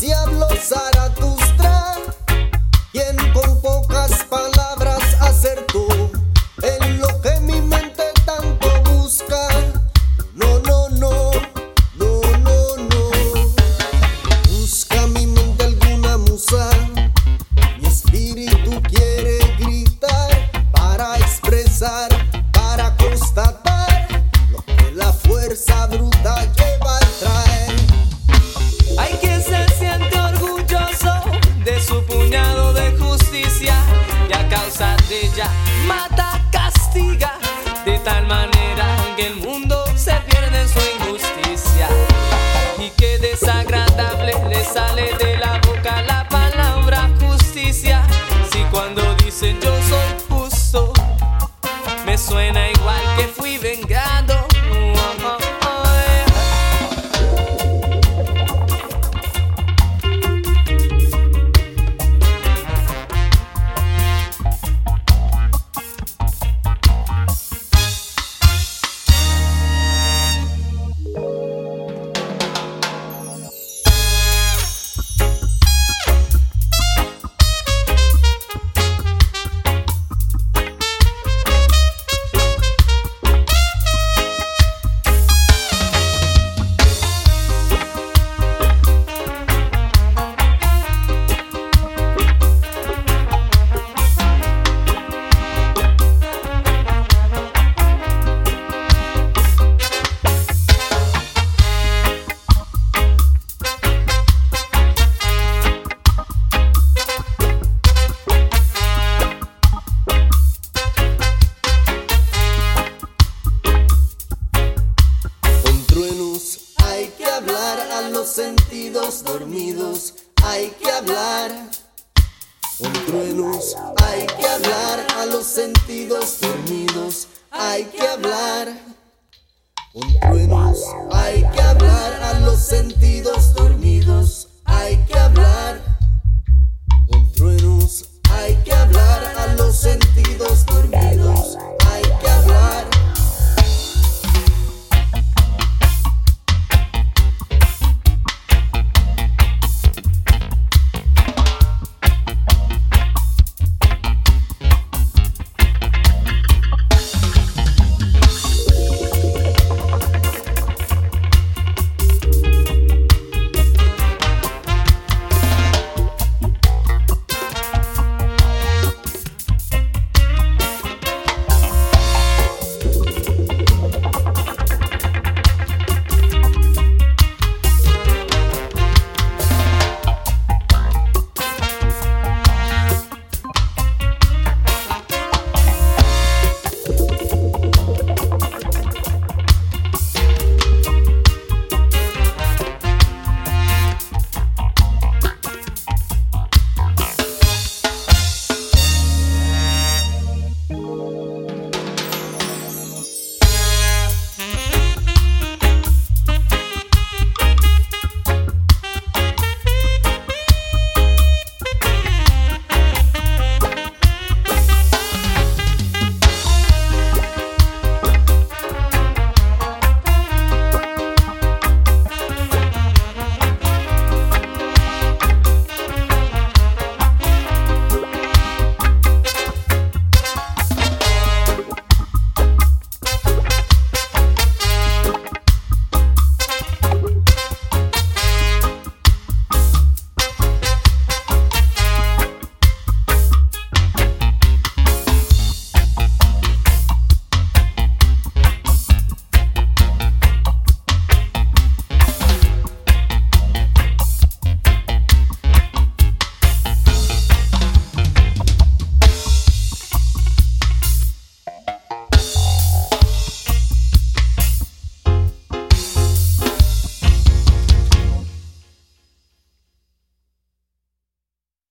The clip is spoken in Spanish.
Así habló Zaratustra, quien con pocas palabras acertó en lo que mi mente tanto busca. No, no, no, no, no, no. Busca mi mente alguna musa, mi espíritu quiere gritar para expresar, para constatar lo que la fuerza bruta lleva al traer. Hay quien se siente orgulloso de su puñado de justicia y a causa de ella mata, castiga de tal manera que el mundo se pierde en su injusticia. Y qué desagradable le sale de la boca la palabra justicia, si cuando dicen yo soy justo me suena igual que fui vengado. Hay que hablar a los sentidos dormidos, hay que hablar. Con truenos hay que hablar a los sentidos dormidos, hay que hablar. Con truenos hay que hablar a los sentidos dormidos.